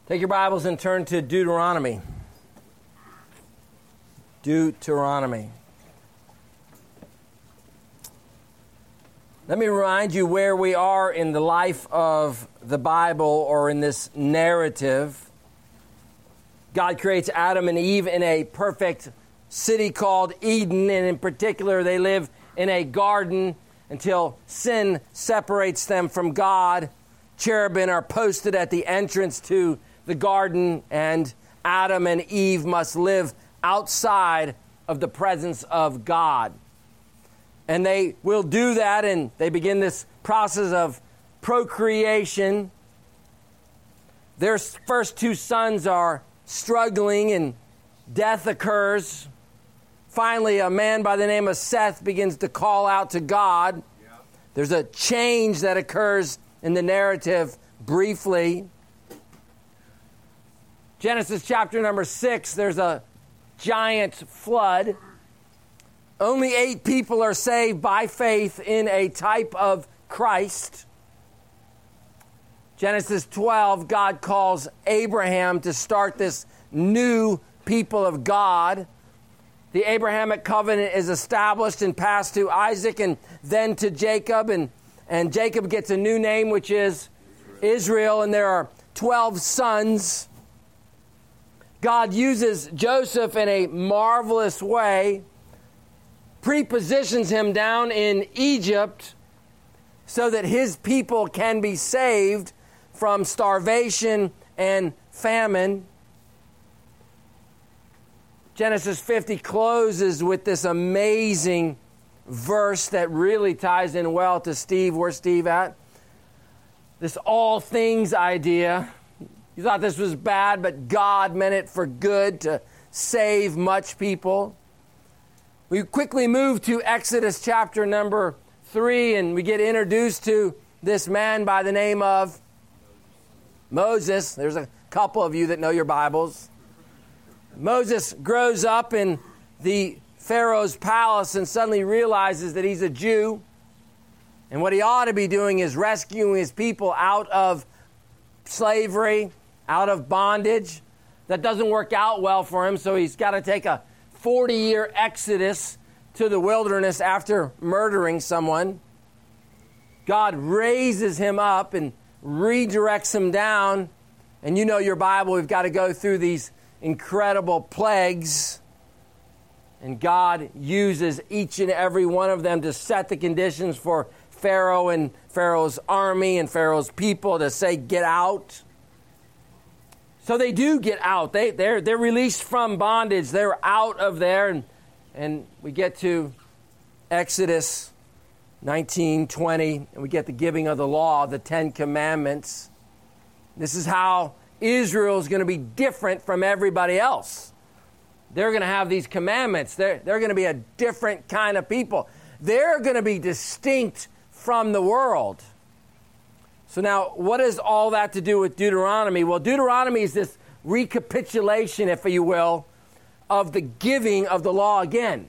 Take your Bibles and turn to Deuteronomy. Deuteronomy. Let me remind you where we are in the life of the Bible or in this narrative. God creates Adam and Eve in a perfect city called Eden, and in particular they live in a garden until sin separates them from God. Cherubim are posted at the entrance to the garden, and Adam and Eve must live outside of the presence of God. And they will do that, and they begin this process of procreation. Their first two sons are struggling, and death occurs. Finally, a man by the name of Seth begins to call out to God. There's a change that occurs in the narrative briefly. Genesis chapter number 6, there's a giant flood. Only 8 people are saved by faith in a type of Christ. Genesis 12, God calls Abraham to start this new people of God. The Abrahamic covenant is established and passed to Isaac and then to Jacob. And Jacob gets a new name, which is Israel. And there are 12 sons. God uses Joseph in a marvelous way, prepositions him down in Egypt so that his people can be saved from starvation and famine. Genesis 50 closes with this amazing verse that really ties in well to Steve. Where's Steve at? This all things idea. You thought this was bad, but God meant it for good to save much people. We quickly move to Exodus chapter number 3, and we get introduced to this man by the name of Moses. There's a couple of you that know your Bibles. Moses grows up in the Pharaoh's palace and suddenly realizes that he's a Jew. And what he ought to be doing is rescuing his people out of slavery, out of bondage. That doesn't work out well for him, so he's got to take a 40-year exodus to the wilderness after murdering someone. God raises him up and redirects him down. And you know your Bible, we've got to go through these incredible plagues. And God uses each and every one of them to set the conditions for Pharaoh and Pharaoh's army and Pharaoh's people to say, get out. So they do get out. They're released from bondage. They're out of there. And we get to Exodus 19:20, and we get the giving of the law, the 10 Commandments. This is how Israel is going to be different from everybody else. They're going to have these commandments. They're going to be a different kind of people. They're going to be distinct from the world. So now, what is all that to do with Deuteronomy? Well, Deuteronomy is this recapitulation, if you will, of the giving of the law again.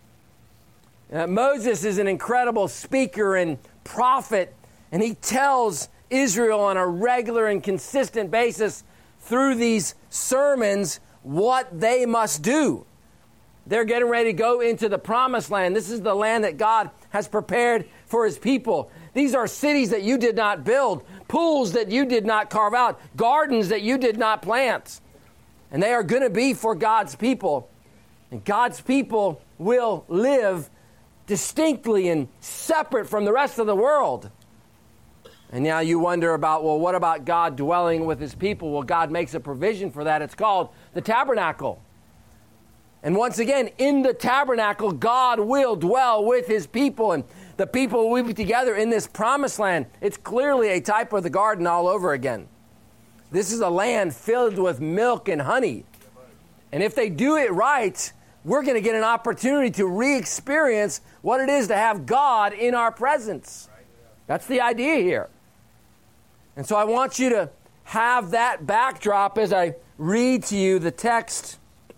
Moses is an incredible speaker and prophet, and he tells Israel on a regular and consistent basis through these sermons what they must do. They're getting ready to go into the promised land. This is the land that God has prepared for his people. These are cities that you did not build, pools that you did not carve out, gardens that you did not plant. And they are going to be for God's people. And God's people will live distinctly and separate from the rest of the world. And now you wonder about, well, what about God dwelling with his people? Well, God makes a provision for that. It's called the tabernacle. And once again, in the tabernacle, God will dwell with his people, and the people will be together in this promised land. It's clearly a type of the garden all over again. This is a land filled with milk and honey. And if they do it right, we're going to get an opportunity to re-experience what it is to have God in our presence. That's the idea here. And so I want you to have that backdrop as I read to you the text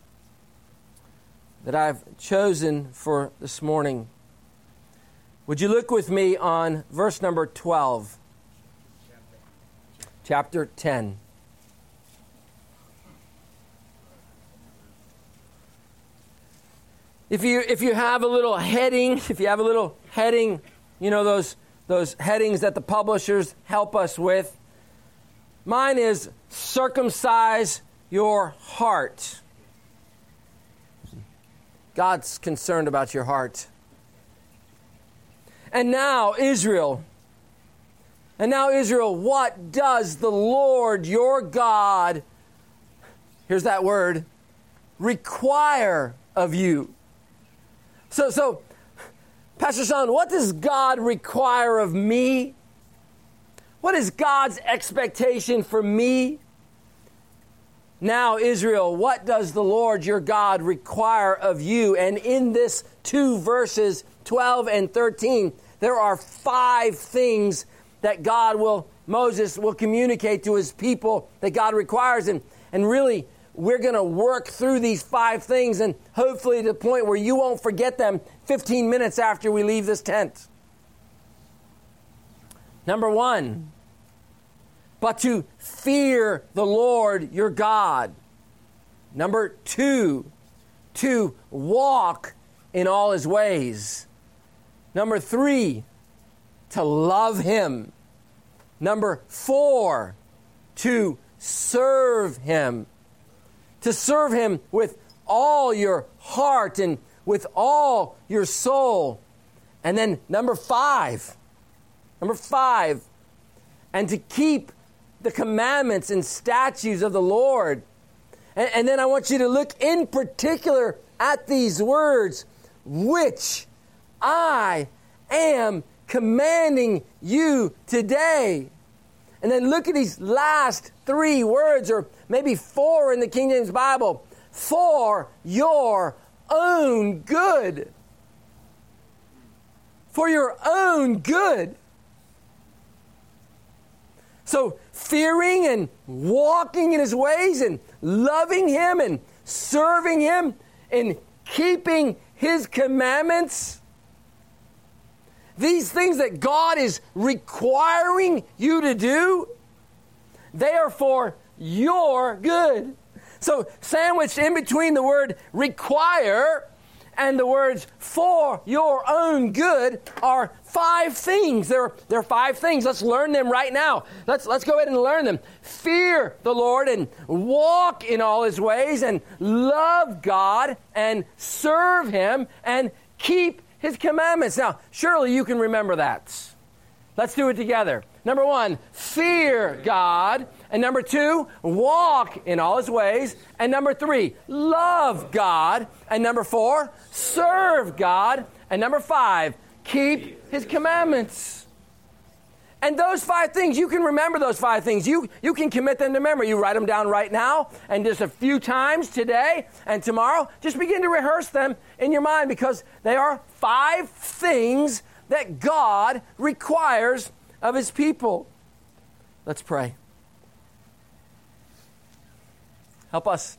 that I've chosen for this morning. Would you look with me on verse number 12, chapter 10. If you have a little heading, you know, those headings that the publishers help us with. Mine is circumcise your heart. God's concerned about your heart. And now, Israel, what does the Lord your God, here's that word, require of you? So, Pastor Sean, what does God require of me? What is God's expectation for me? Now, Israel, what does the Lord your God require of you? And in this 2 verses, 12 and 13, there are 5 things that Moses will communicate to his people that God requires. And really, we're going to work through these 5 things, and hopefully to the point where you won't forget them 15 minutes after we leave this tent. Number 1, but to fear the Lord your God. Number 2, to walk in all his ways. Number 3, to love him. Number 4, to serve him. To serve him with all your heart and with all your soul. And then number 5, and to keep the commandments and statutes of the Lord. And then I want you to look in particular at these words, which I am commanding you today. And then look at these last 3 words, or maybe 4 in the King James Bible. For your own good. For your own good. So fearing and walking in his ways and loving him and serving him and keeping his commandments. These things that God is requiring you to do, they are for your good. So sandwiched in between the word require and the words for your own good are 5 things. There are 5 things. Let's learn them right now. Let's go ahead and learn them. Fear the Lord and walk in all his ways and love God and serve him and keep his commandments. Now, surely you can remember that. Let's do it together. Number 1, fear God. And number 2, walk in all his ways. And number 3, love God. And number 4, serve God. And number 5, keep his commandments. And those 5 things, you can remember those 5 things. You can commit them to memory. You write them down right now, and just a few times today and tomorrow, just begin to rehearse them in your mind, because they are 5 things that God requires of his people. Let's pray. Help us.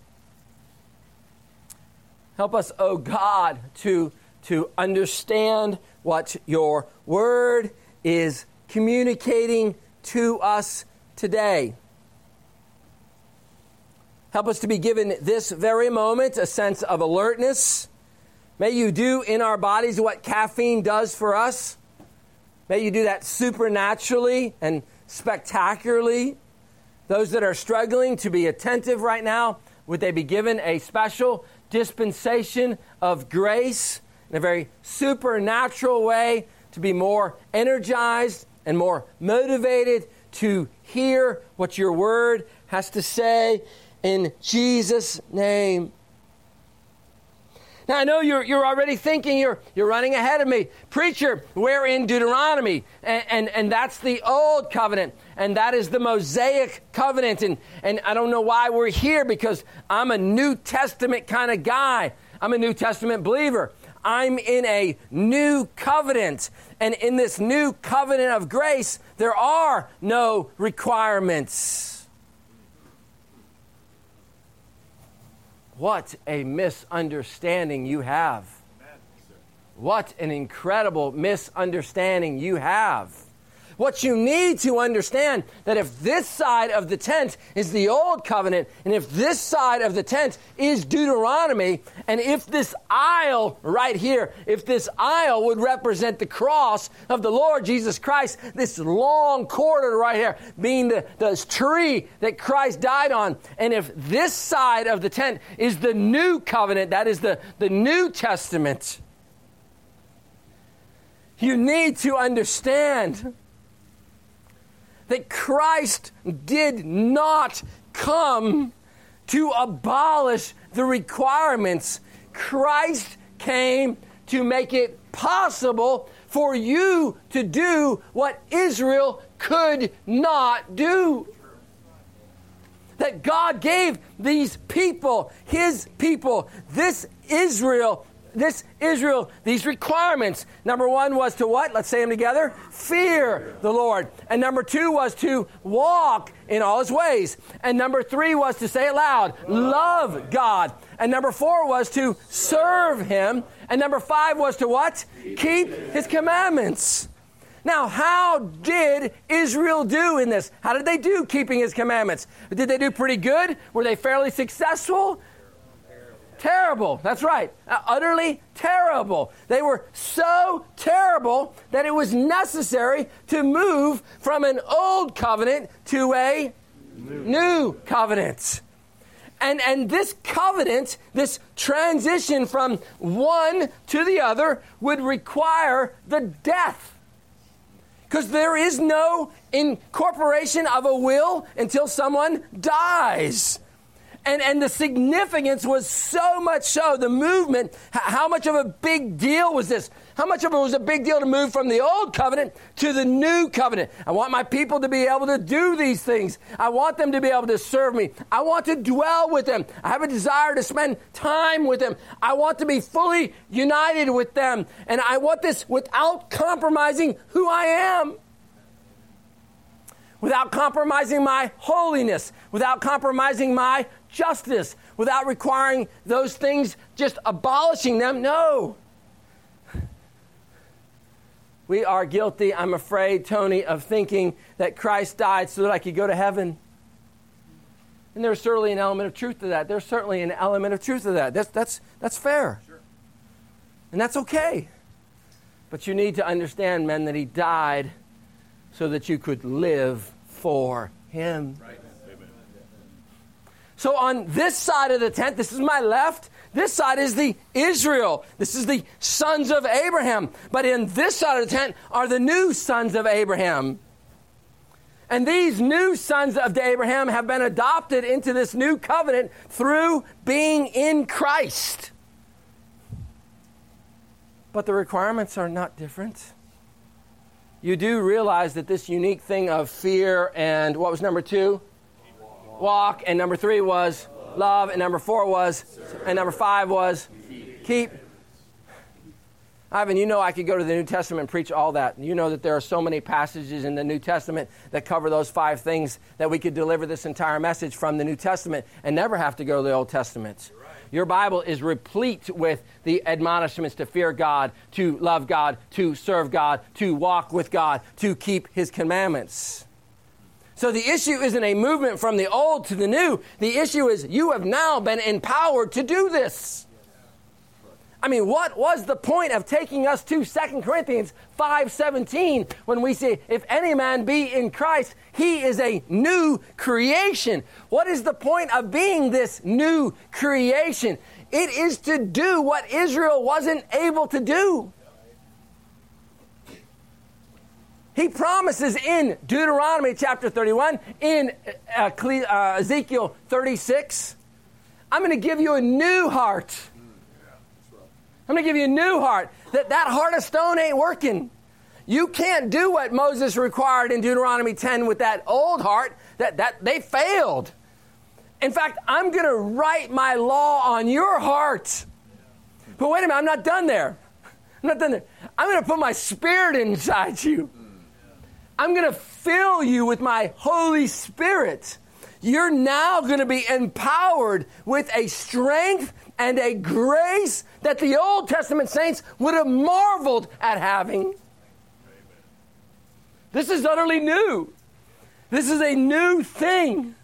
Help us, oh God, to understand what your word is communicating to us today. Help us to be given this very moment a sense of alertness. May you do in our bodies what caffeine does for us. May you do that supernaturally and spectacularly. Those that are struggling to be attentive right now, would they be given a special dispensation of grace in a very supernatural way to be more energized and more motivated to hear what your word has to say in Jesus' name. Now, I know you're already thinking, you're running ahead of me. Preacher, we're in Deuteronomy, and that's the old covenant, and that is the Mosaic covenant, and I don't know why we're here, because I'm a New Testament kind of guy. I'm a New Testament believer. I'm in a new covenant, and in this new covenant of grace, there are no requirements. What a misunderstanding you have. What an incredible misunderstanding you have. What you need to understand that if this side of the tent is the old covenant, and if this side of the tent is Deuteronomy, and if this aisle right here, if this aisle would represent the cross of the Lord Jesus Christ, this long corridor right here being the tree that Christ died on, and if this side of the tent is the new covenant, that is the New Testament, you need to understand that Christ did not come to abolish the requirements. Christ came to make it possible for you to do what Israel could not do. That God gave these people, his people, this Israel, these requirements. Number one was to what? Let's say them together. Fear the Lord. And number two was to walk in all his ways. And number three was to say it loud, love God. And number four was to serve him. And number five was to what? Keep his commandments. Now, how did Israel do in this? How did they do keeping his commandments? Did they do pretty good? Were they fairly successful? Terrible. That's right. Utterly terrible. They were so terrible that it was necessary to move from an old covenant to a new covenant. And this covenant, this transition from one to the other, would require the death. Because there is no incorporation of a will until someone dies. And the significance was so much so, the movement, how much of a big deal was this? How much of it was a big deal to move from the old covenant to the new covenant? I want my people to be able to do these things. I want them to be able to serve me. I want to dwell with them. I have a desire to spend time with them. I want to be fully united with them. And I want this without compromising who I am. Without compromising my holiness. Without compromising my justice, without requiring those things, just abolishing them. No. We are guilty, I'm afraid, Tony, of thinking that Christ died so that I could go to heaven. And there's certainly an element of truth to that. There's certainly an element of truth to that. That's fair. Sure. And that's okay. But you need to understand, men, that he died so that you could live for him. Right. So on this side of the tent, this is my left, this side is the Israel. This is the sons of Abraham. But in this side of the tent are the new sons of Abraham. And these new sons of Abraham have been adopted into this new covenant through being in Christ. But the requirements are not different. You do realize that this unique thing of fear and what was number 2? Walk. And number 3 was love. And number 4 was, and number 5 was keep. Ivan, you know I could go to the New Testament and preach all that. You know that there are so many passages in the New Testament that cover those 5 things that we could deliver this entire message from the New Testament and never have to go to the Old Testament. Right. Your Bible is replete with the admonishments to fear God, to love God, to serve God, to walk with God, to keep His commandments. So the issue isn't a movement from the old to the new. The issue is you have now been empowered to do this. I mean, what was the point of taking us to 2 Corinthians 5:17 when we say, if any man be in Christ, he is a new creation? What is the point of being this new creation? It is to do what Israel wasn't able to do. He promises in Deuteronomy chapter 31, in Ezekiel 36, I'm going to give you a new heart. I'm going to give you a new heart. That heart of stone ain't working. You can't do what Moses required in Deuteronomy 10 with that old heart. That they failed. In fact, I'm going to write my law on your heart. But wait a minute, I'm not done there. I'm not done there. I'm going to put my spirit inside you. I'm going to fill you with my Holy Spirit. You're now going to be empowered with a strength and a grace that the Old Testament saints would have marveled at having. This is utterly new. This is a new thing.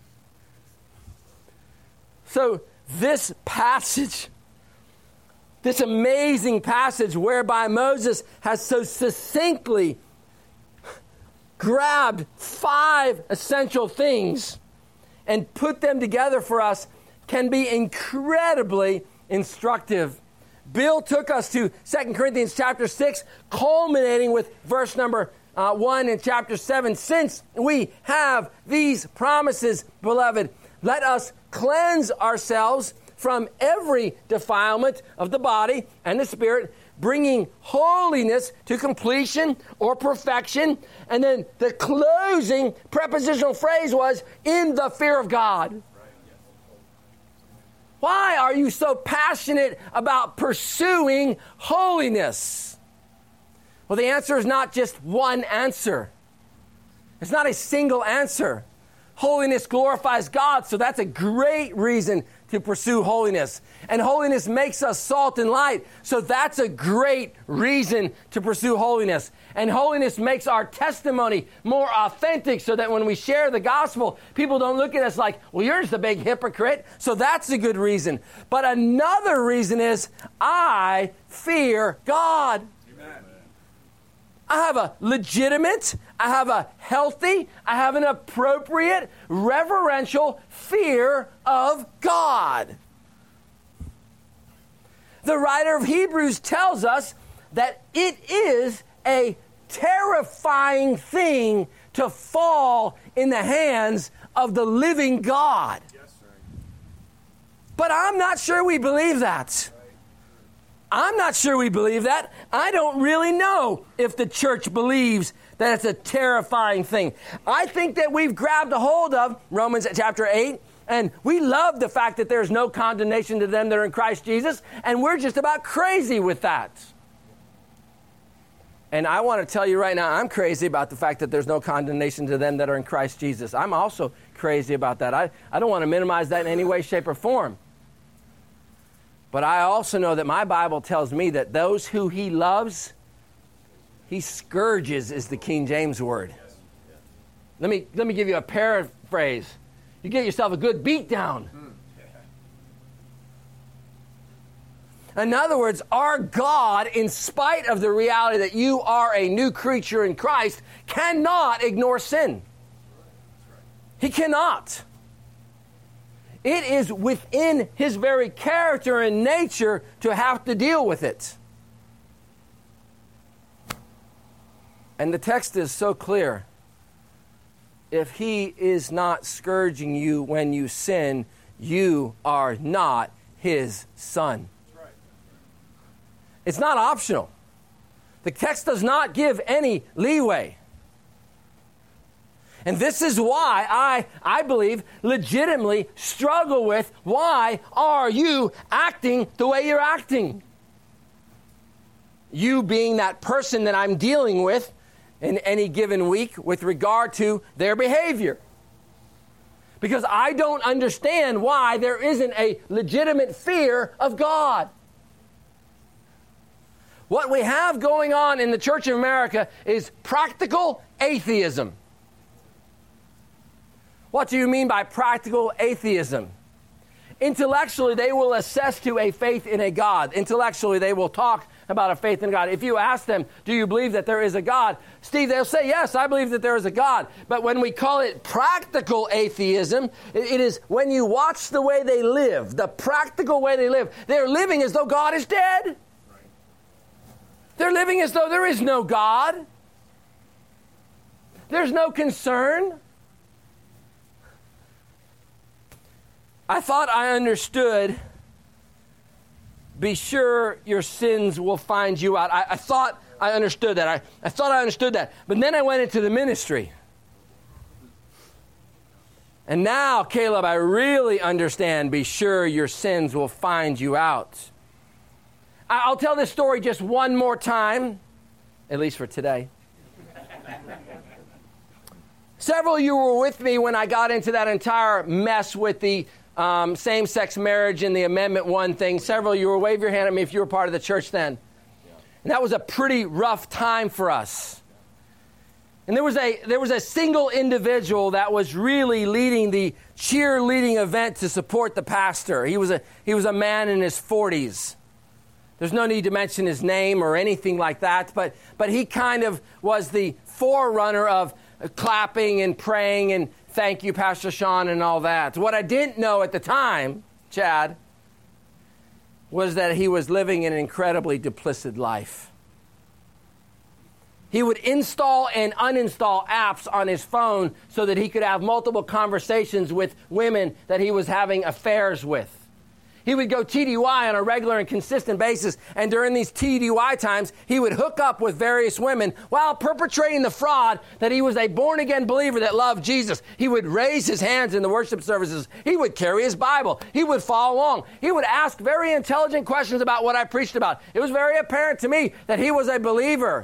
So this passage, this amazing passage whereby Moses has so succinctly grabbed 5 essential things and put them together for us, can be incredibly instructive. Bill took us to 2 Corinthians chapter 6, culminating with verse number 1 in chapter 7. Since we have these promises, beloved, let us cleanse ourselves from every defilement of the body and the spirit, bringing holiness to completion or perfection. And then the closing prepositional phrase was, in the fear of God. Why are you so passionate about pursuing holiness? Well, the answer is not just one answer. It's not a single answer. Holiness glorifies God, so that's a great reason to pursue holiness. And holiness makes us salt and light, so that's a great reason to pursue holiness. And holiness makes our testimony more authentic, so that when we share the gospel, people don't look at us like, well, you're just a big hypocrite, so that's a good reason. But another reason is, I fear God. I have a legitimate, I have a healthy, I have an appropriate, reverential fear of God. The writer of Hebrews tells us that it is a terrifying thing to fall in the hands of the living God. Yes, sir. But I'm not sure we believe that. I'm not sure we believe that. I don't really know if the church believes that it's a terrifying thing. I think that we've grabbed a hold of Romans chapter 8, and we love the fact that there's no condemnation to them that are in Christ Jesus, and we're just about crazy with that. And I want to tell you right now, I'm crazy about the fact that there's no condemnation to them that are in Christ Jesus. I'm also crazy about that. I don't want to minimize that in any way, shape, or form. But I also know that my Bible tells me that those who he loves, he scourges, is the King James word. Let me give you a paraphrase. You get yourself a good beat down. In other words, our God, in spite of the reality that you are a new creature in Christ, cannot ignore sin. He cannot. It is within his very character and nature to have to deal with it. And the text is so clear. If he is not scourging you when you sin, you are not his son. It's not optional. The text does not give any leeway. And this is why I believe, legitimately struggle with, why are you acting the way you're acting? You being that person that I'm dealing with in any given week with regard to their behavior. Because I don't understand why there isn't a legitimate fear of God. What we have going on in the Church of America is practical atheism. What do you mean by practical atheism? Intellectually, they will assess to a faith in a God. Intellectually, they will talk about a faith in God. If you ask them, do you believe that there is a God? Steve, they'll say, yes, I believe that there is a God. But when we call it practical atheism, it is when you watch the way they live, the practical way they live. They're living as though God is dead. They're living as though there is no God. There's no concern. I thought I understood, be sure your sins will find you out. I thought I understood that. I thought I understood that. But then I went into the ministry. And now, Caleb, I really understand, be sure your sins will find you out. I'll tell this story just one more time, at least for today. Several of you were with me when I got into that entire mess with the same-sex marriage and the Amendment 1 thing. Several of you were, wave your hand at me if you were part of the church then. And that was a pretty rough time for us. And there was a single individual that was really leading the cheerleading event to support the pastor. He was a man in his 40s. There's no need to mention his name or anything like that, but he kind of was the forerunner of clapping and praying and thank you, Pastor Sean, and all that. What I didn't know at the time, Chad, was that he was living an incredibly duplicit life. He would install and uninstall apps on his phone so that he could have multiple conversations with women that he was having affairs with. He would go TDY on a regular and consistent basis, and during these TDY times, he would hook up with various women while perpetrating the fraud that he was a born-again believer that loved Jesus. He would raise his hands in the worship services. He would carry his Bible. He would follow along. He would ask very intelligent questions about what I preached about. It was very apparent to me that he was a believer.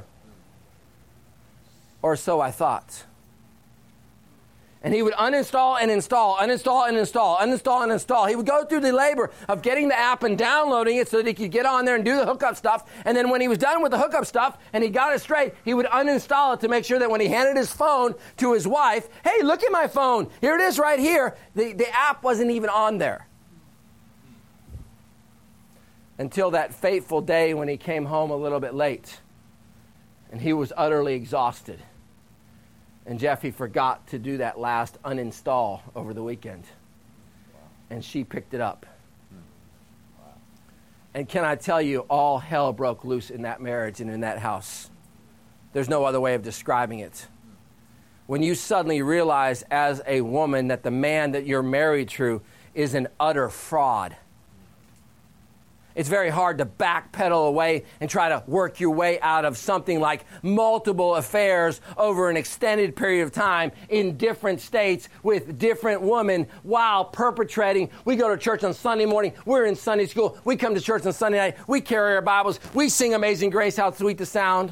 Or so I thought. And he would uninstall and install, uninstall and install, uninstall and install. He would go through the labor of getting the app and downloading it so that he could get on there and do the hookup stuff. And then when he was done with the hookup stuff and he got it straight, he would uninstall it to make sure that when he handed his phone to his wife, hey, look at my phone. Here it is right here. The app wasn't even on there. Until that fateful day when he came home a little bit late and he was utterly exhausted. And Jeffy forgot to do that last uninstall over the weekend. And she picked it up. And can I tell you, all hell broke loose in that marriage and in that house. There's no other way of describing it. When you suddenly realize as a woman that the man that you're married to is an utter fraud. It's very hard to backpedal away and try to work your way out of something like multiple affairs over an extended period of time in different states with different women while perpetrating. We go to church on Sunday morning. We're in Sunday school. We come to church on Sunday night. We carry our Bibles. We sing Amazing Grace, how sweet the sound.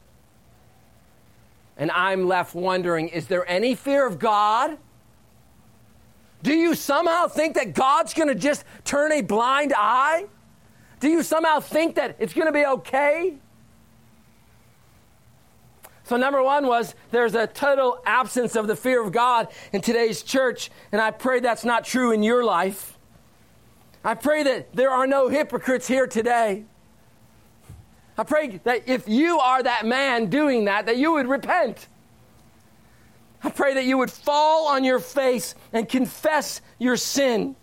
And I'm left wondering, is there any fear of God? Do you somehow think that God's going to just turn a blind eye? Do you somehow think that it's going to be okay? So number one was there's a total absence of the fear of God in today's church, and I pray that's not true in your life. I pray that there are no hypocrites here today. I pray that if you are that man doing that you would repent. I pray that you would fall on your face and confess your sin.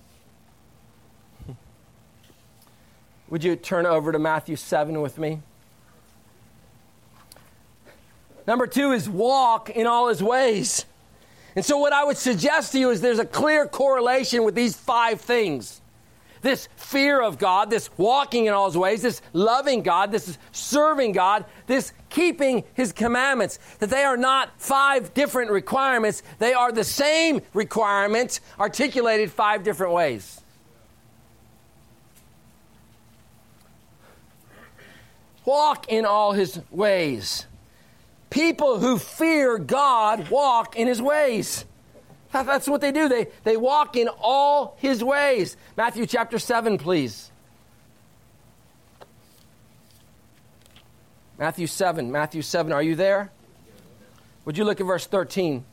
Would you turn over to Matthew 7 with me? Number two is walk in all his ways. And so what I would suggest to you is there's a clear correlation with these 5 things. This fear of God, this walking in all his ways, this loving God, this serving God, this keeping his commandments. That they are not 5 different requirements. They are the same requirement articulated 5 different ways. Walk in all his ways. People who fear God walk in his ways. That's what they do. They walk in all his ways. Matthew chapter 7, please. Matthew 7, are you there? Would you look at verse 13?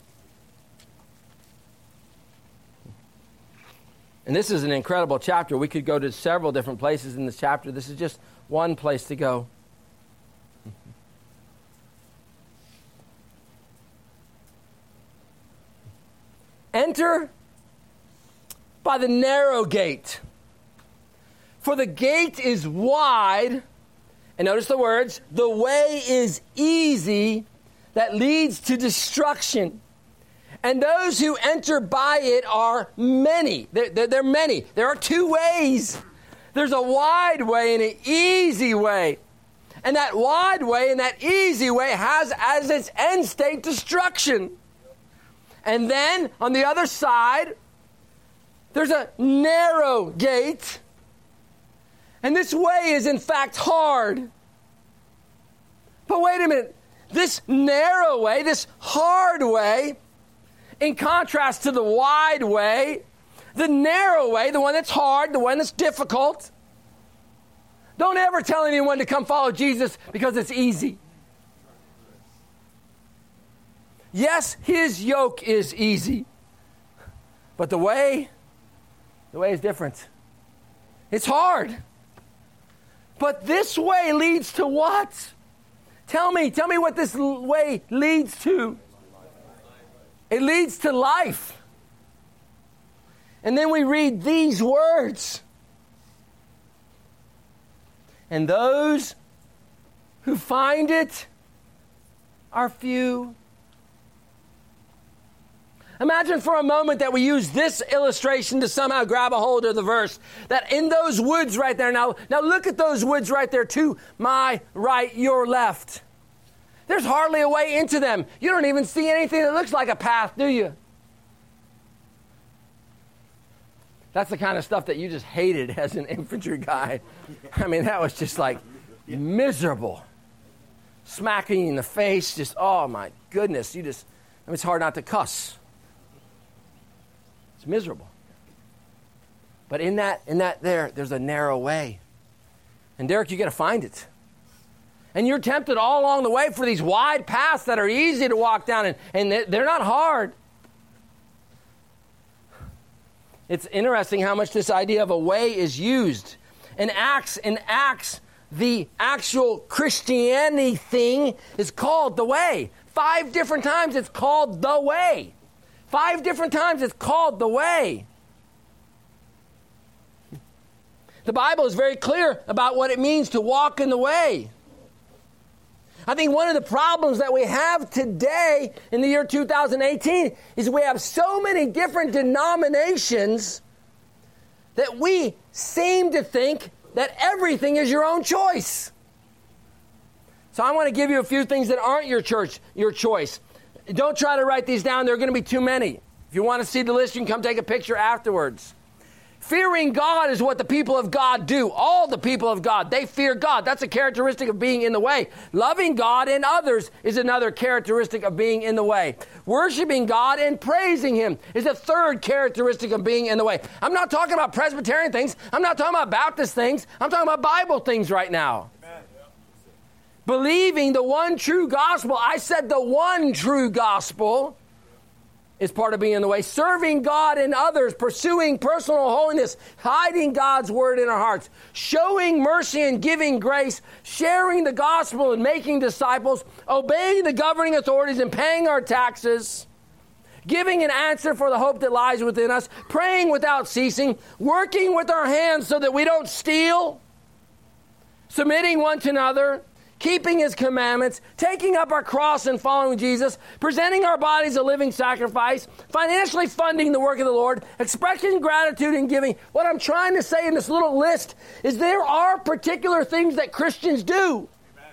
And this is an incredible chapter. We could go to several different places in this chapter. This is just one place to go. Enter by the narrow gate. For the gate is wide, and notice the words, the way is easy that leads to destruction. And those who enter by it are many. They're many. There are 2 ways. There's a wide way and an easy way. And that wide way and that easy way has as its end state destruction. And then, on the other side, there's a narrow gate. And this way is, in fact, hard. But wait a minute. This narrow way, this hard way, in contrast to the wide way, the narrow way, the one that's hard, the one that's difficult, don't ever tell anyone to come follow Jesus because it's easy. Yes, his yoke is easy. But the way is different. It's hard. But this way leads to what? Tell me what this way leads to. It leads to life. And then we read these words. And those who find it are few. Imagine for a moment that we use this illustration to somehow grab a hold of the verse. That in those woods right there, now look at those woods right there to my right, your left. There's hardly a way into them. You don't even see anything that looks like a path, do you? That's the kind of stuff that you just hated as an infantry guy. I mean, that was just like miserable. Smacking you in the face, just, oh my goodness. It's hard not to cuss. It's miserable. But in that there's a narrow way. And Derek, you got to find it. And you're tempted all along the way for these wide paths that are easy to walk down, and they're not hard. It's interesting how much this idea of a way is used. In Acts, the actual Christianity thing is called the way. 5 different times it's called the way. 5 different times it's called the way. The Bible is very clear about what it means to walk in the way. I think one of the problems that we have today in the year 2018 is we have so many different denominations that we seem to think that everything is your own choice. So I want to give you a few things that aren't your choice. Don't try to write these down. There are going to be too many. If you want to see the list, you can come take a picture afterwards. Fearing God is what the people of God do. All the people of God, they fear God. That's a characteristic of being in the way. Loving God and others is another characteristic of being in the way. Worshiping God and praising Him is a third characteristic of being in the way. I'm not talking about Presbyterian things. I'm not talking about Baptist things. I'm talking about Bible things right now. Amen. Believing the one true gospel. I said the one true gospel is part of being in the way. Serving God and others, pursuing personal holiness, hiding God's word in our hearts, showing mercy and giving grace, sharing the gospel and making disciples, obeying the governing authorities and paying our taxes, giving an answer for the hope that lies within us, praying without ceasing, working with our hands so that we don't steal, submitting one to another, keeping His commandments, taking up our cross and following Jesus, presenting our bodies a living sacrifice, financially funding the work of the Lord, expressing gratitude and giving. What I'm trying to say in this little list is there are particular things that Christians do. Amen.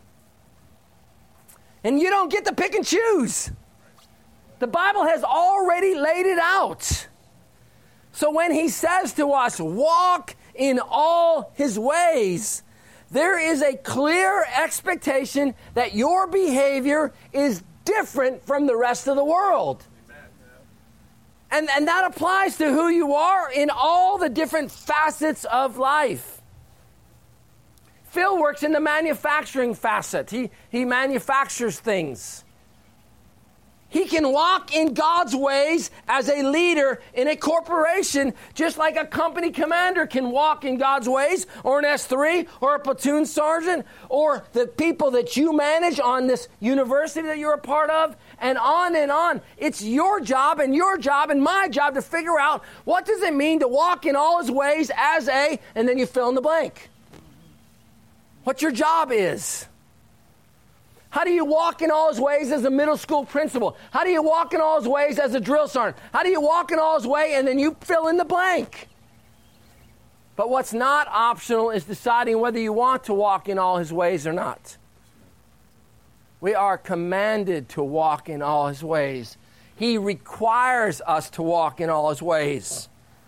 And you don't get to pick and choose. The Bible has already laid it out. So when He says to us, walk in all His ways, there is a clear expectation that your behavior is different from the rest of the world. And that applies to who you are in all the different facets of life. Phil works in the manufacturing facet. He manufactures things. He can walk in God's ways as a leader in a corporation, just like a company commander can walk in God's ways, or an S3, or a platoon sergeant, or the people that you manage on this university that you're a part of, and on and on. It's your job and my job to figure out what does it mean to walk in all His ways as a, and then you fill in the blank. What your job is. How do you walk in all His ways as a middle school principal? How do you walk in all His ways as a drill sergeant? How do you walk in all His way and then you fill in the blank? But what's not optional is deciding whether you want to walk in all His ways or not. We are commanded to walk in all His ways. He requires us to walk in all His ways.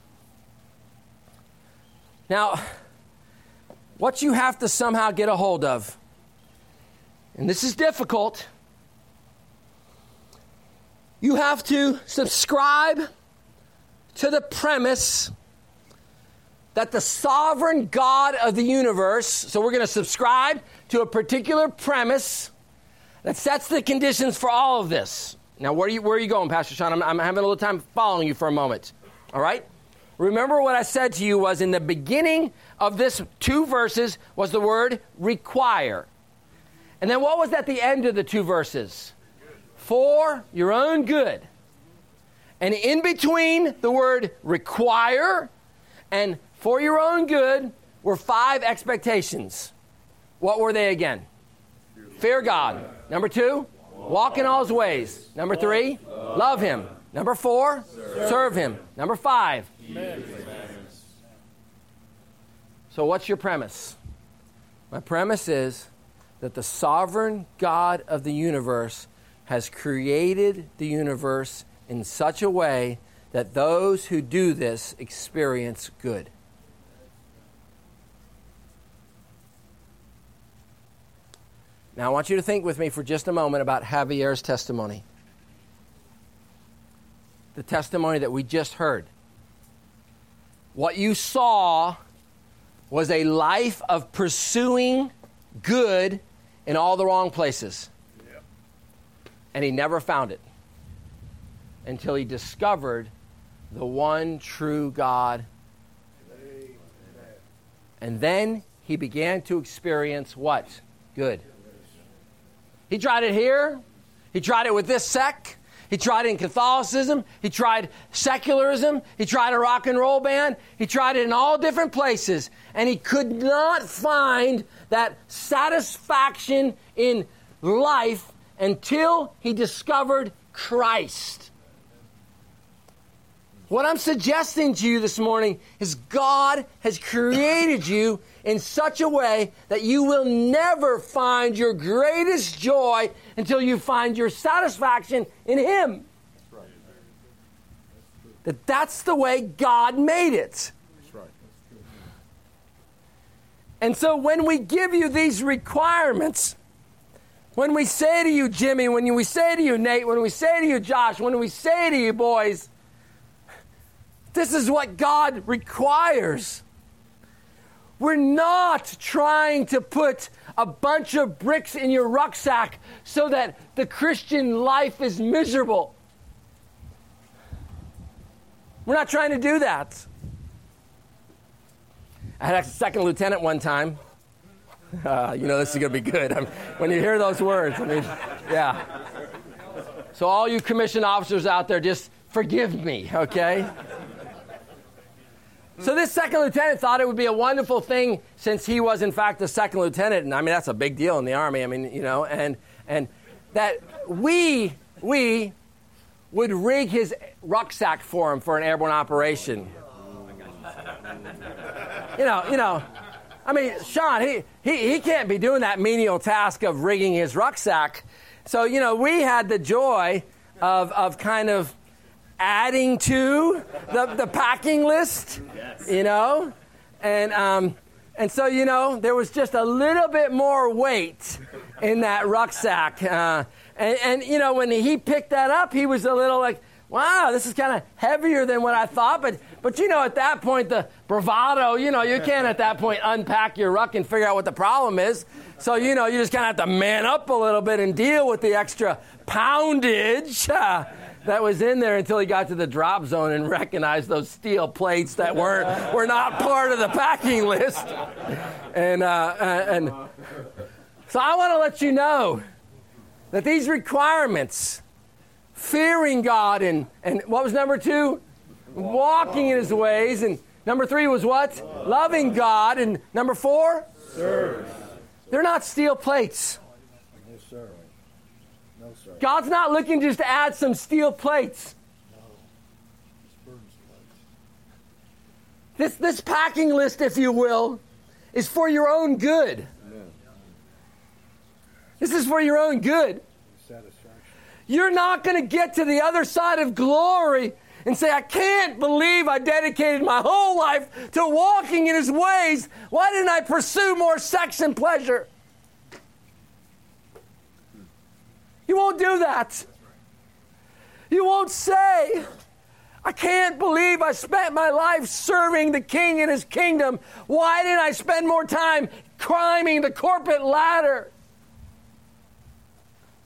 Now, what you have to somehow get a hold of, and this is difficult, you have to subscribe to the premise that the sovereign God of the universe, so we're going to subscribe to a particular premise that sets the conditions for all of this. Now, where are you going, Pastor Sean? I'm having a little time following you for a moment. All right? Remember what I said to you was in the beginning of this 2 verses was the word require. And then what was at the end of the 2 verses? For your own good. And in between the word require and for your own good were 5 expectations. What were they again? Fear God. Number 2, walk in all his ways. Number 3, love him. Number 4, serve him. Number 5. So what's your premise? My premise is that the sovereign God of the universe has created the universe in such a way that those who do this experience good. Now I want you to think with me for just a moment about Javier's testimony. The testimony that we just heard. What you saw was a life of pursuing good in all the wrong places. Yep. And he never found it until he discovered the one true God. Amen. And then he began to experience what? Good. He tried it here. He tried it with this sect. He tried it in Catholicism. He tried secularism. He tried a rock and roll band. He tried it in all different places. And he could not find that satisfaction in life until he discovered Christ. What I'm suggesting to you this morning is God has created you in such a way that you will never find your greatest joy until you find your satisfaction in Him. That's right. That's the way God made it. That's right. And so when we give you these requirements, when we say to you, Jimmy, when we say to you, Nate, when we say to you, Josh, when we say to you, boys, this is what God requires. We're not trying to put a bunch of bricks in your rucksack so that the Christian life is miserable. We're not trying to do that. I had a second lieutenant one time. This is going to be good. When you hear those words, yeah. So all you commissioned officers out there, just forgive me, okay? So this second lieutenant thought it would be a wonderful thing since he was, in fact, the second lieutenant. And that's a big deal in the Army. And that we would rig his rucksack for him for an airborne operation. Sean, he can't be doing that menial task of rigging his rucksack. So, we had the joy of kind of adding to the packing list, and so, there was just a little bit more weight in that rucksack. And when he picked that up, he was a little like, wow, this is kind of heavier than what I thought. But at that point, the bravado, you can't at that point unpack your ruck and figure out what the problem is. So, you just kind of have to man up a little bit and deal with the extra poundage that was in there until he got to the drop zone and recognized those steel plates that were not part of the packing list. And so I want to let you know that these requirements, fearing God, and what was number 2? Walking in His ways. And number 3 was what? Loving God. And number 4? Serve. They're not steel plates. No, sir. No, sir. God's not looking just to add some steel plates. No. This packing list, if you will, is for your own good. Amen. This is for your own good. You're not going to get to the other side of glory and say, I can't believe I dedicated my whole life to walking in His ways. Why didn't I pursue more sex and pleasure? You won't do that. You won't say, I can't believe I spent my life serving the King and His kingdom. Why didn't I spend more time climbing the corporate ladder?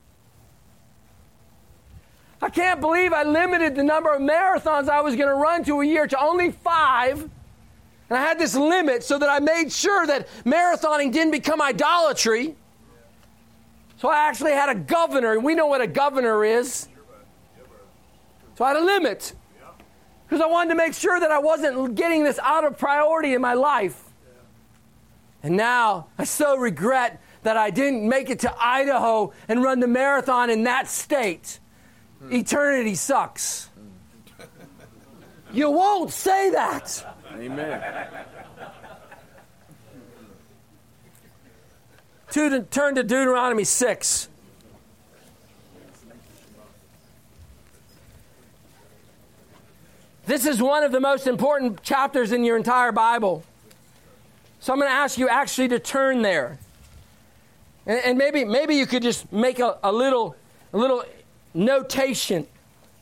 I can't believe I limited the number of marathons I was going to run to a year to only 5. And I had this limit so that I made sure that marathoning didn't become idolatry. So I actually had a governor. We know what a governor is. So I had a limit. Because I wanted to make sure that I wasn't getting this out of priority in my life. And now I so regret that I didn't make it to Idaho and run the marathon in that state. Eternity sucks. You won't say that. Amen. Turn to Deuteronomy 6. This is one of the most important chapters in your entire Bible. So I'm going to ask you actually to turn there. And maybe you could just make a little notation.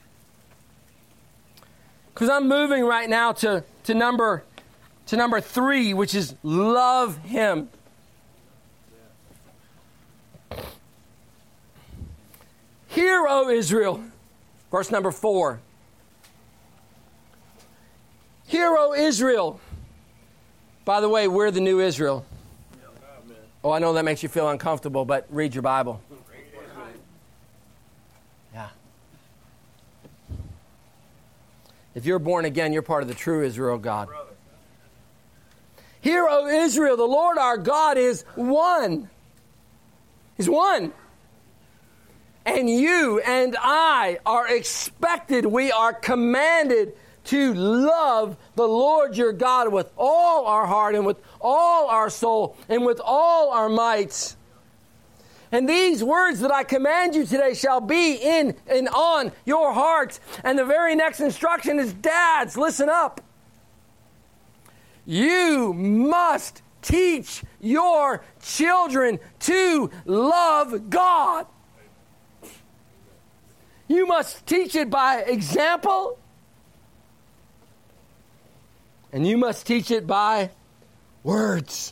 Because I'm moving right now to number 3, which is love Him. Hear, O Israel, verse number 4. Hear, O Israel. By the way, we're the new Israel. Oh, I know that makes you feel uncomfortable, but read your Bible. Yeah. If you're born again, you're part of the true Israel God. Hear, O Israel, the Lord our God is one. He's one. And you and I are expected, we are commanded to love the Lord your God with all our heart and with all our soul and with all our might. And these words that I command you today shall be in and on your hearts. And the very next instruction is, dads, listen up. You must teach your children to love God. You must teach it by example. And you must teach it by words.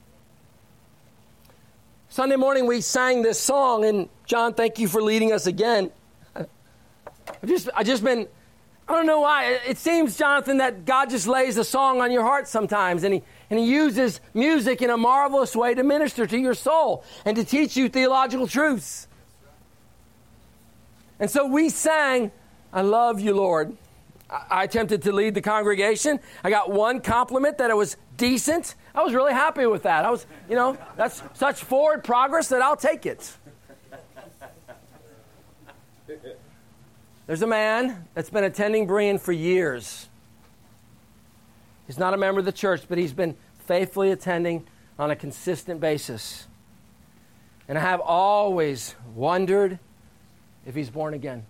Sunday morning we sang this song, and John, thank you for leading us again. I just been, I don't know why. It seems, Jonathan, that God just lays a song on your heart sometimes, and he uses music in a marvelous way to minister to your soul and to teach you theological truths. And so we sang, I love you, Lord. I attempted to lead the congregation. I got one compliment that it was decent. I was really happy with that. I was, that's such forward progress that I'll take it. There's a man that's been attending Berean for years. He's not a member of the church, but he's been faithfully attending on a consistent basis. And I have always wondered if he's born again.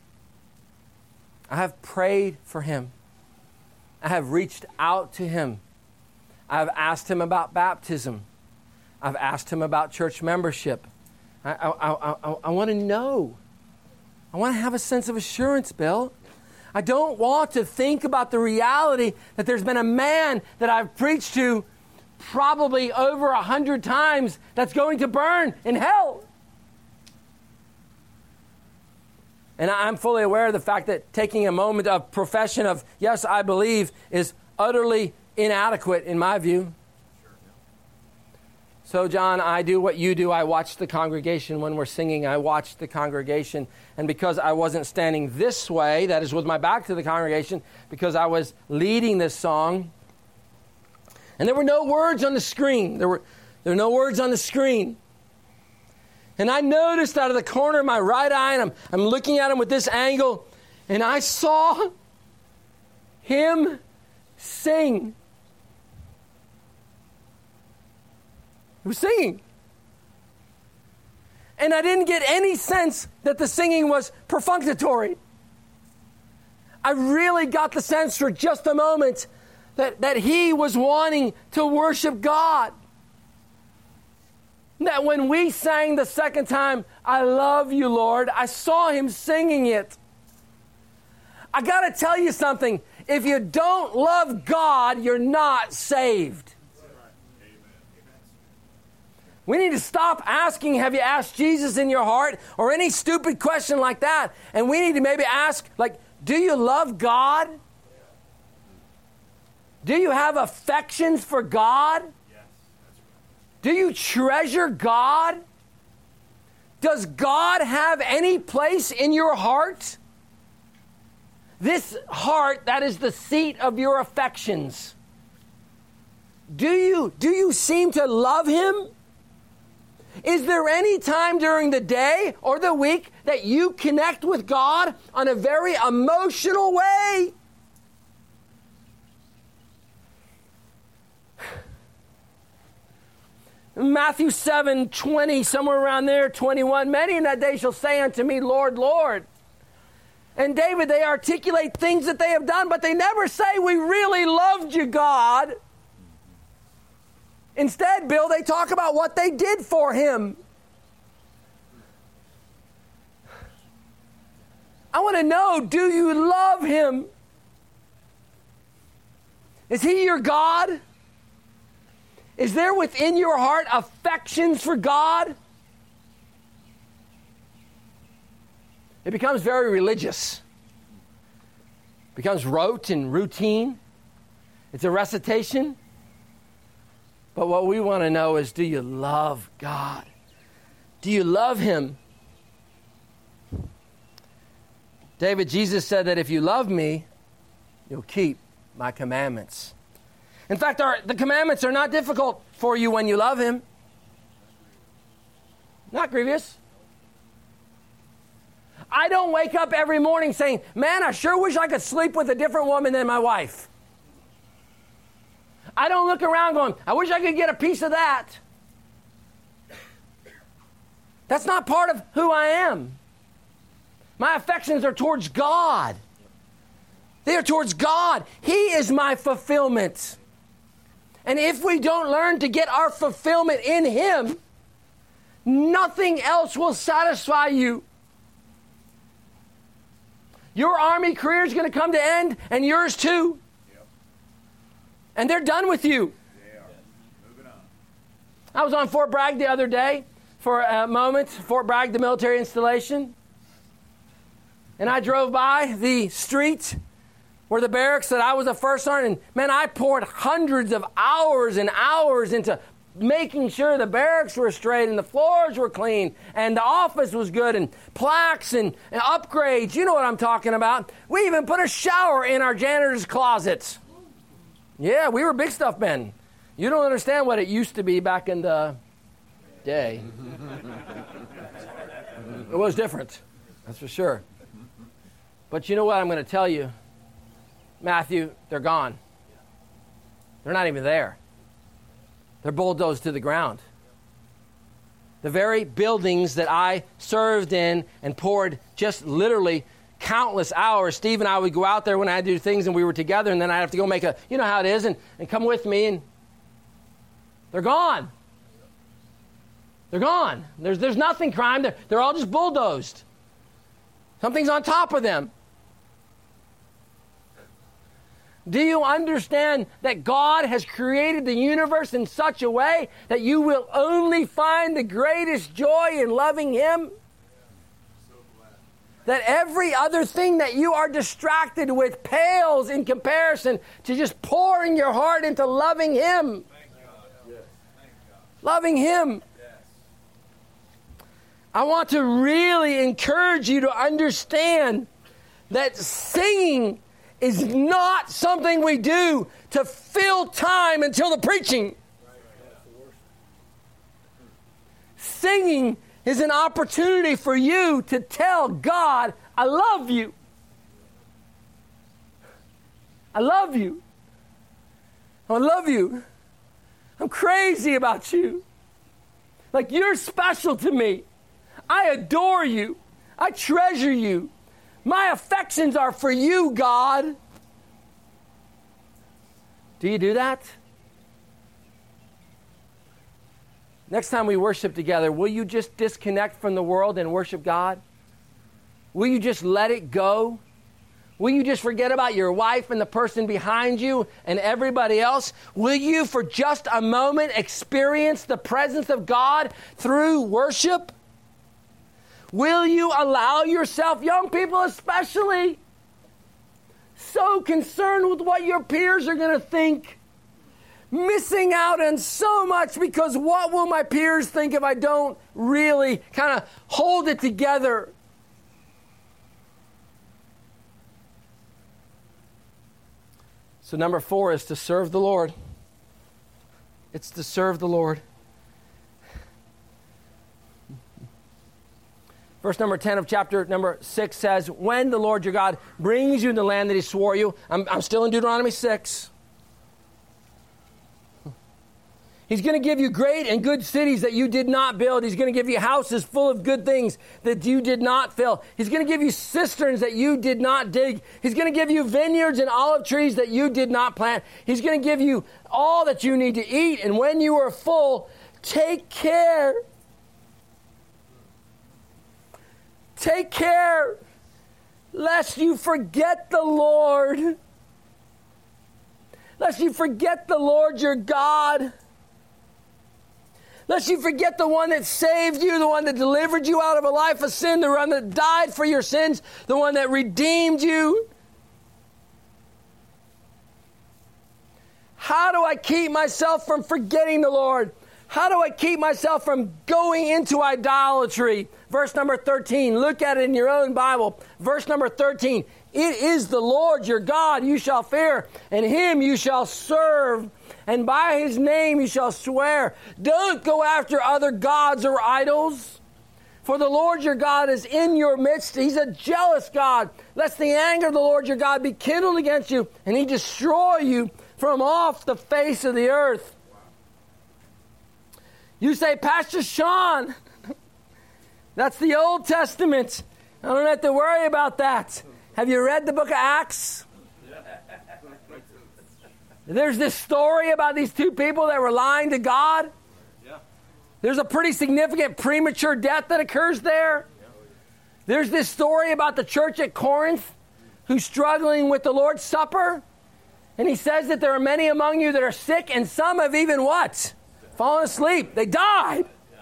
I have prayed for him. I have reached out to him. I've asked him about baptism. I've asked him about church membership. I want to know. I want to have a sense of assurance, Bill. I don't want to think about the reality that there's been a man that I've preached to probably over 100 times that's going to burn in hell. And I'm fully aware of the fact that taking a moment of profession of, yes, I believe, is utterly inadequate in my view. So, John, I do what you do. I watch the congregation when we're singing. I watch the congregation. And because I wasn't standing this way, that is with my back to the congregation, because I was leading this song, and there were no words on the screen. There were no words on the screen. And I noticed out of the corner of my right eye, and I'm looking at him with this angle, and I saw him sing. He was singing. And I didn't get any sense that the singing was perfunctory. I really got the sense for just a moment that he was wanting to worship God. That when we sang the second time, I love you, Lord, I saw him singing it. I got to tell you something. If you don't love God, you're not saved. We need to stop asking, have you asked Jesus in your heart? Or any stupid question like that. And we need to maybe ask, like, do you love God? Do you have affections for God? Do you treasure God? Does God have any place in your heart? This heart, that is the seat of your affections. Do you seem to love Him? Is there any time during the day or the week that you connect with God on a very emotional way? Matthew 7:20, somewhere around there, 21, many in that day shall say unto me, Lord, Lord. And David, they articulate things that they have done, but they never say, we really loved you, God. Instead, Bill, they talk about what they did for Him. I want to know, do you love Him? Is He your God? Is there within your heart affections for God? It becomes very religious. It becomes rote and routine. It's a recitation. But what we want to know is, do you love God? Do you love Him? David, Jesus said that if you love me, you'll keep my commandments. In fact, the commandments are not difficult for you when you love Him. Not grievous. I don't wake up every morning saying, man, I sure wish I could sleep with a different woman than my wife. I don't look around going, I wish I could get a piece of that. That's not part of who I am. My affections are towards God. They are towards God. He is my fulfillment. And if we don't learn to get our fulfillment in Him, nothing else will satisfy you. Your Army career is going to come to end, and yours too. Yep. And they're done with you. They are. Moving on. I was on Fort Bragg the other day for a moment, Fort Bragg, the military installation. And I drove by the street where the barracks that I was a first sergeant, and man, I poured hundreds of hours and hours into making sure the barracks were straight and the floors were clean and the office was good and plaques and upgrades. You know what I'm talking about. We even put a shower in our janitor's closets. Yeah, we were big stuff men. You don't understand what it used to be back in the day. It was different, that's for sure. But you know what I'm going to tell you? Matthew, they're gone. They're not even there. They're bulldozed to the ground. The very buildings that I served in and poured just literally countless hours. Steve and I would go out there when I had to do things and we were together, and then I'd have to go make a, you know how it is, and come with me, and they're gone. They're gone. There's nothing crime. They're all just bulldozed. Something's on top of them. Do you understand that God has created the universe in such a way that you will only find the greatest joy in loving Him? That every other thing that you are distracted with pales in comparison to just pouring your heart into loving Him. Loving Him. I want to really encourage you to understand that singing is not something we do to fill time until the preaching. Singing is an opportunity for you to tell God, I love you. I love you. I love you. I'm crazy about you. Like, you're special to me. I adore you. I treasure you. My affections are for you, God. Do you do that? Next time we worship together, will you just disconnect from the world and worship God? Will you just let it go? Will you just forget about your wife and the person behind you and everybody else? Will you, for just a moment, experience the presence of God through worship? Will you allow yourself, young people especially, so concerned with what your peers are going to think, missing out on so much because what will my peers think if I don't really kind of hold it together? So number 4 is to serve the Lord. It's to serve the Lord. Verse number 10 of chapter number 6 says, when the Lord your God brings you in the land that he swore you, I'm still in Deuteronomy 6. He's going to give you great and good cities that you did not build. He's going to give you houses full of good things that you did not fill. He's going to give you cisterns that you did not dig. He's going to give you vineyards and olive trees that you did not plant. He's going to give you all that you need to eat. And when you are full, take care. Take care lest you forget the Lord. Lest you forget the Lord your God. Lest you forget the one that saved you, the one that delivered you out of a life of sin, the one that died for your sins, the one that redeemed you. How do I keep myself from forgetting the Lord? How do I keep myself from going into idolatry? Verse number 13. Look at it in your own Bible. Verse number 13. It is the Lord your God you shall fear, and him you shall serve, and by his name you shall swear. Don't go after other gods or idols, for the Lord your God is in your midst. He's a jealous God, lest the anger of the Lord your God be kindled against you, and he destroy you from off the face of the earth. You say, Pastor Sean, that's the Old Testament. I don't have to worry about that. Have you read the book of Acts? There's this story about these two people that were lying to God. There's a pretty significant premature death that occurs there. There's this story about the church at Corinth who's struggling with the Lord's Supper. And he says that there are many among you that are sick, and some have even what? Fallen asleep. They died.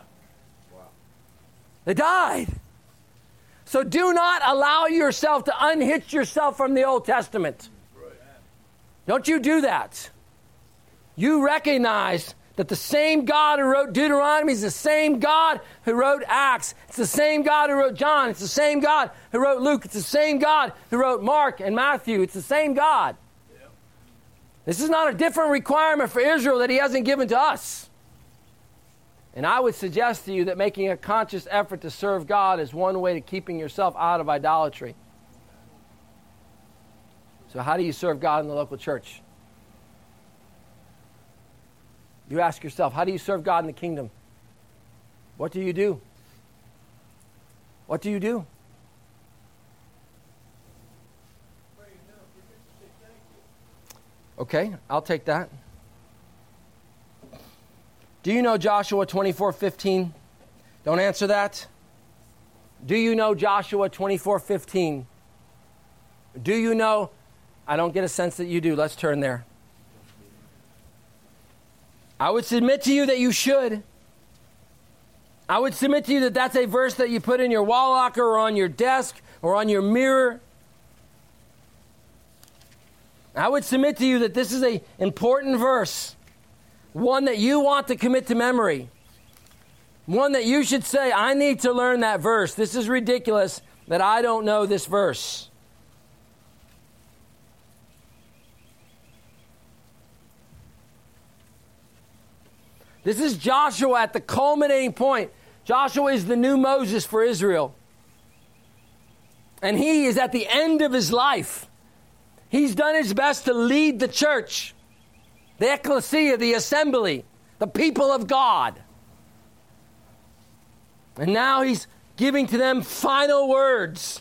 They died. So do not allow yourself to unhitch yourself from the Old Testament. Don't you do that. You recognize that the same God who wrote Deuteronomy is the same God who wrote Acts. It's the same God who wrote John. It's the same God who wrote Luke. It's the same God who wrote Mark and Matthew. It's the same God. This is not a different requirement for Israel that he hasn't given to us. And I would suggest to you that making a conscious effort to serve God is one way to keeping yourself out of idolatry. So how do you serve God in the local church? You ask yourself, how do you serve God in the kingdom? What do you do? What do you do? Okay, I'll take that. Do you know Joshua 24:15? Don't answer that. Do you know Joshua 24:15? Do you know? I don't get a sense that you do. Let's turn there. I would submit to you that you should. I would submit to you that that's a verse that you put in your wall locker or on your desk or on your mirror. I would submit to you that this is an important verse, one that you want to commit to memory, one that you should say, I need to learn that verse. This is ridiculous that I don't know this verse. This is Joshua at the culminating point. Joshua is the new Moses for Israel. And he is at the end of his life. He's done his best to lead the church, the ecclesia, the assembly, the people of God. And now he's giving to them final words.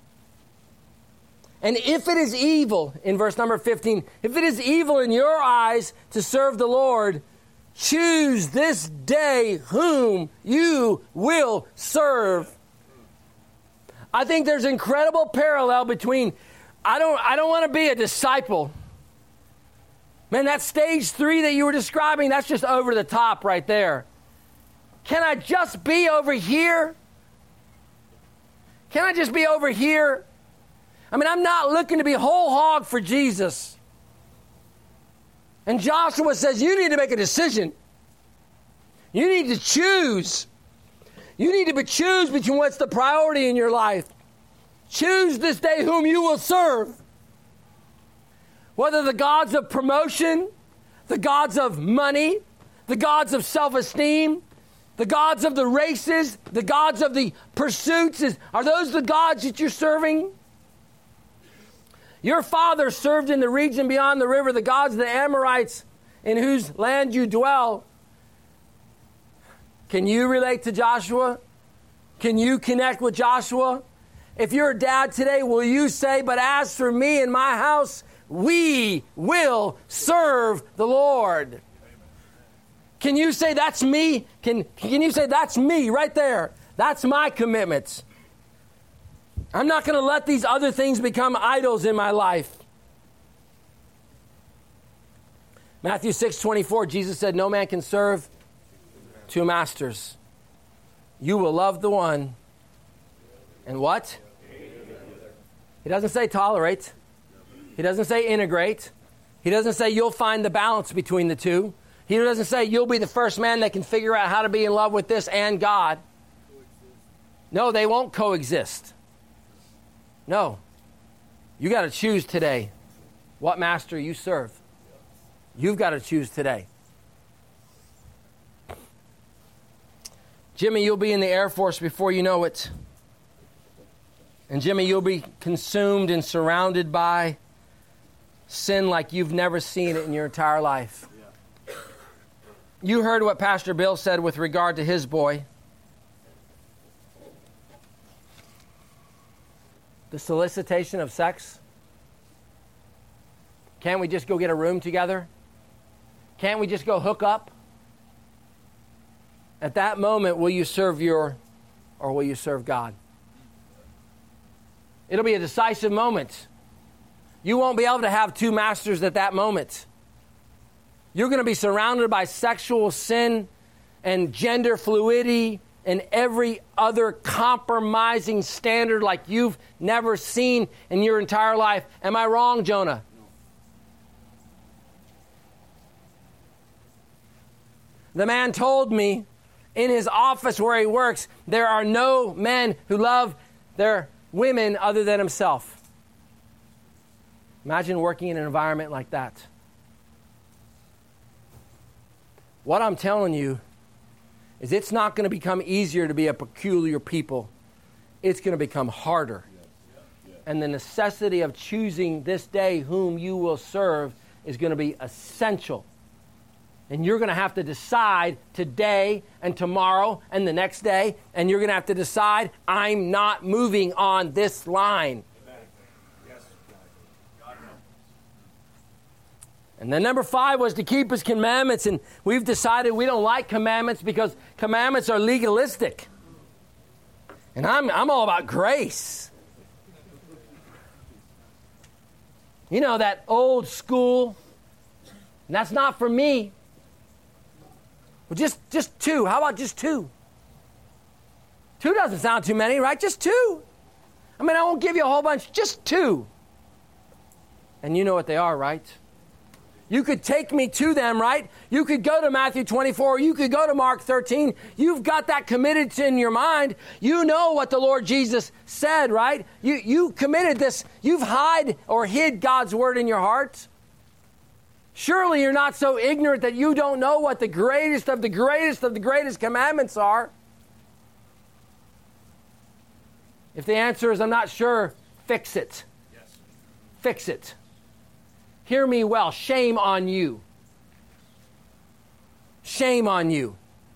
And if it is evil, in verse number 15, if it is evil in your eyes to serve the Lord, choose this day whom you will serve. I think there's incredible parallel between I don't want to be a disciple. Man, that stage 3 that you were describing, that's just over the top right there. Can I just be over here? Can I just be over here? I mean, I'm not looking to be whole hog for Jesus. And Joshua says, you need to make a decision. You need to choose. You need to choose between what's the priority in your life. Choose this day whom you will serve. Whether the gods of promotion, the gods of money, the gods of self-esteem, the gods of the races, the gods of the pursuits, are those the gods that you're serving? Your father served in the region beyond the river, the gods of the Amorites in whose land you dwell. Can you relate to Joshua? Can you connect with Joshua? If you're a dad today, will you say, but as for me and my house, we will serve the Lord? Can you say that's me? Can you say that's me right there? That's my commitment. I'm not going to let these other things become idols in my life. Matthew 6:24, Jesus said, no man can serve 2 masters. You will love the one and what? He doesn't say tolerate. He doesn't say integrate. He doesn't say you'll find the balance between the two. He doesn't say you'll be the first man that can figure out how to be in love with this and God. No, they won't coexist. No. You got to choose today what master you serve. You've got to choose today. Jimmy, you'll be in the Air Force before you know it. And Jimmy, you'll be consumed and surrounded by sin like you've never seen it in your entire life. You heard what Pastor Bill said with regard to his boy. The solicitation of sex. Can't we just go get a room together? Can't we just go hook up? At that moment, will you serve or will you serve God? It'll be a decisive moment. You won't be able to have 2 masters at that moment. You're going to be surrounded by sexual sin and gender fluidity and every other compromising standard like you've never seen in your entire life. Am I wrong, Jonah? The man told me in his office where he works, there are no men who love their women other than himself. Imagine working in an environment like that. What I'm telling you is it's not going to become easier to be a peculiar people. It's going to become harder. And the necessity of choosing this day whom you will serve is going to be essential. And you're going to have to decide today and tomorrow and the next day, and you're going to have to decide, I'm not moving on this line. And then number 5 was to keep his commandments. And we've decided we don't like commandments because commandments are legalistic. And I'm all about grace. You know, that old school. And that's not for me. Well, just 2. How about just 2? 2 doesn't sound too many, right? Just 2. I mean, I won't give you a whole bunch. Just 2. And you know what they are, right? You could take me to them, right? You could go to Matthew 24. You could go to Mark 13. You've got that committed in your mind. You know what the Lord Jesus said, right? You committed this. You've hid God's word in your heart. Surely you're not so ignorant that you don't know what the greatest of the greatest of the greatest commandments are. If the answer is I'm not sure, fix it. Yes. Fix it. Hear me well. Shame on you. Shame on you.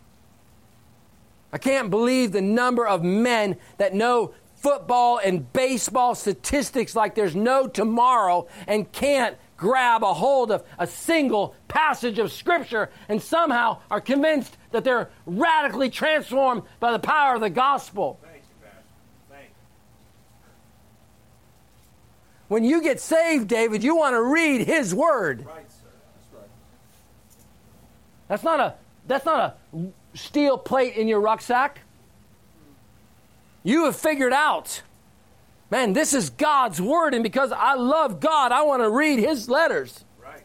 I can't believe the number of men that know football and baseball statistics like there's no tomorrow and can't grab a hold of a single passage of Scripture and somehow are convinced that they're radically transformed by the power of the gospel. When you get saved, David, you want to read His Word. Right, sir. That's right. That's not a steel plate in your rucksack. You have figured out, man, this is God's Word, and because I love God, I want to read His letters. Right.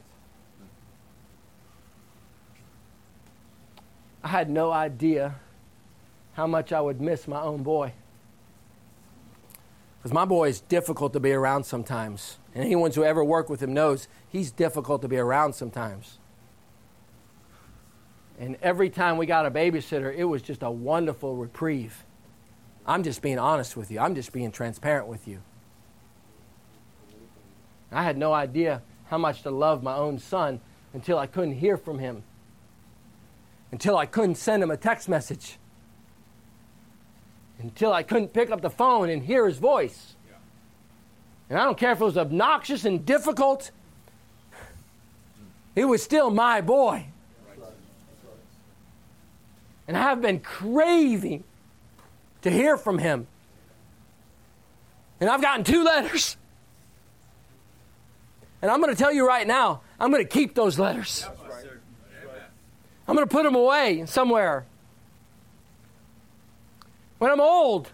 I had no idea how much I would miss my own boy. Because my boy is difficult to be around sometimes. And anyone who ever worked with him knows he's difficult to be around sometimes. And every time we got a babysitter, it was just a wonderful reprieve. I'm just being honest with you. I'm just being transparent with you. I had no idea how much to love my own son until I couldn't hear from him. Until I couldn't send him a text message. Until I couldn't pick up the phone and hear his voice. Yeah. And I don't care if it was obnoxious and difficult. He was still my boy. And I have been craving to hear from him. And I've gotten 2 letters. And I'm going to tell you right now, I'm going to keep those letters. I'm going to put them away somewhere. When I'm old,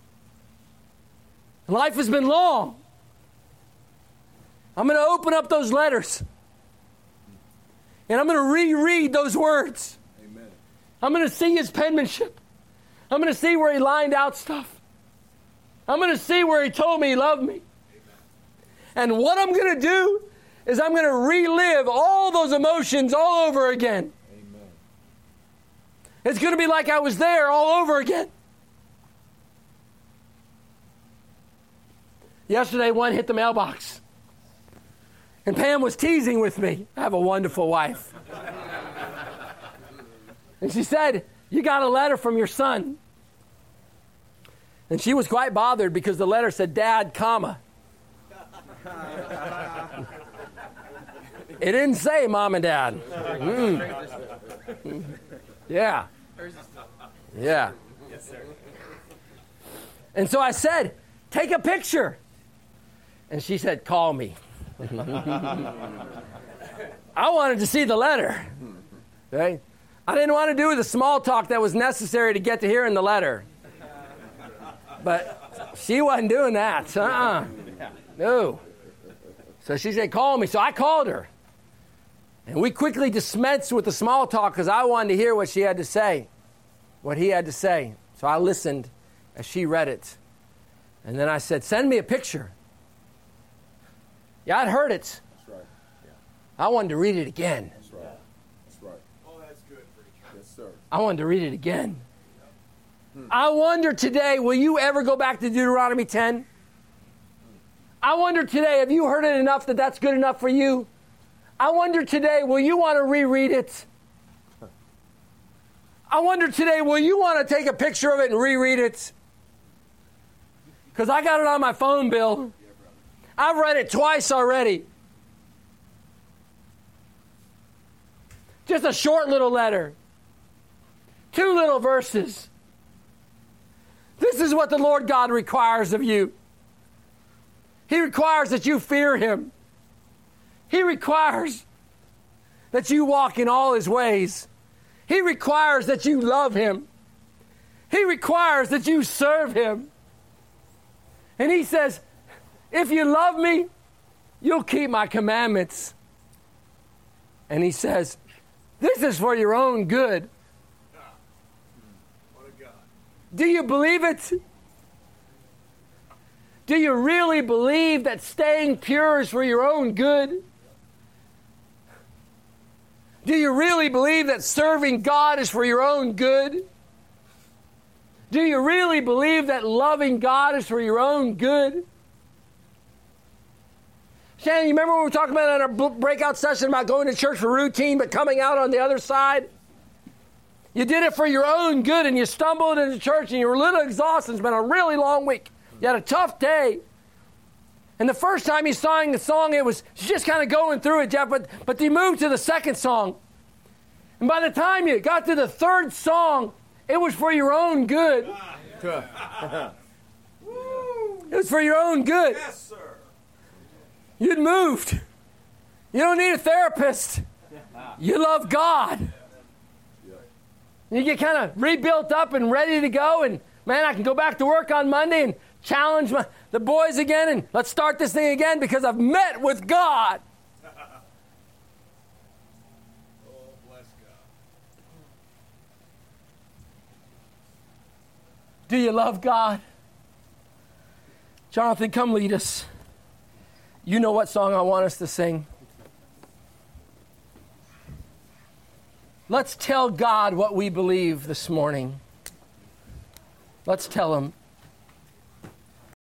and life has been long, I'm going to open up those letters. And I'm going to reread those words. Amen. I'm going to see his penmanship. I'm going to see where he lined out stuff. I'm going to see where he told me he loved me. Amen. And what I'm going to do is I'm going to relive all those emotions all over again. Amen. It's going to be like I was there all over again. Yesterday, one hit the mailbox. And Pam was teasing with me. I have a wonderful wife. And she said, "You got a letter from your son." And she was quite bothered because the letter said, "Dad, comma." It didn't say Mom and Dad. Yeah. Yeah. Yes, sir. And so I said, "Take a picture." And she said, "Call me." I wanted to see the letter. Okay? I didn't want to do the small talk that was necessary to get to hearing the letter. But she wasn't doing that. No. So she said, "Call me." So I called her. And we quickly dispensed with the small talk because I wanted to hear what she had to say, what he had to say. So I listened as she read it. And then I said, "Send me a picture." Yeah, I'd heard it. That's right. Yeah. I wanted to read it again. That's right. That's right. Oh, that's good, preacher. Yes, sir. I wanted to read it again. I wonder today, will you ever go back to Deuteronomy 10? I wonder today, have you heard it enough that that's good enough for you? I wonder today, will you want to reread it? I wonder today, will you want to take a picture of it and reread it? Because I got it on my phone, Bill. I've read it twice already. Just a short little letter. 2 little verses. This is what the Lord God requires of you. He requires that you fear Him. He requires that you walk in all His ways. He requires that you love Him. He requires that you serve Him. And He says, "If you love me, you'll keep my commandments." And He says, "This is for your own good." What a God. Do you believe it? Do you really believe that staying pure is for your own good? Do you really believe that serving God is for your own good? Do you really believe that loving God is for your own good? Shannon, you remember what we were talking about in our breakout session about going to church for routine but coming out on the other side? You did it for your own good and you stumbled into church and you were a little exhausted. It's been a really long week. You had a tough day. And the first time you sang the song, it was just kind of going through it, Jeff, but you moved to the second song. And by the time you got to the third song, it was for your own good. It was for your own good. Yes, sir. You'd moved. You don't need a therapist. You love God. You get kind of rebuilt up and ready to go, and man, I can go back to work on Monday and challenge the boys again, and let's start this thing again because I've met with God. Oh, bless God. Do you love God? Jonathan, come lead us. You know what song I want us to sing. Let's tell God what we believe this morning. Let's tell Him.